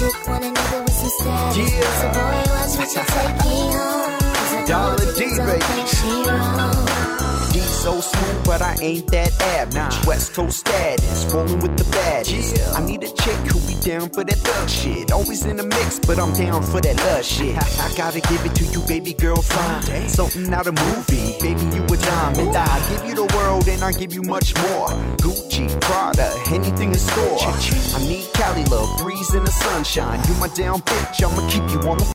chick want a nigga with some status. Yeah. So boy, watch what you take me home. 'Cause I know Dollar that D, you don't baby. think she wrong. D so smooth, but I ain't that average. West Coast status, rolling with the baddies. I need a chick who be down for that thug shit. Always in the mix, but I'm down for that love shit. I gotta give it to you, baby girl, fine. Something out of movie, baby, you a diamond. I'll give you the world and I'll give you much more. Gucci, Prada, anything in store. I need Cali love, breeze in the sunshine. You my down bitch, I'ma keep you on the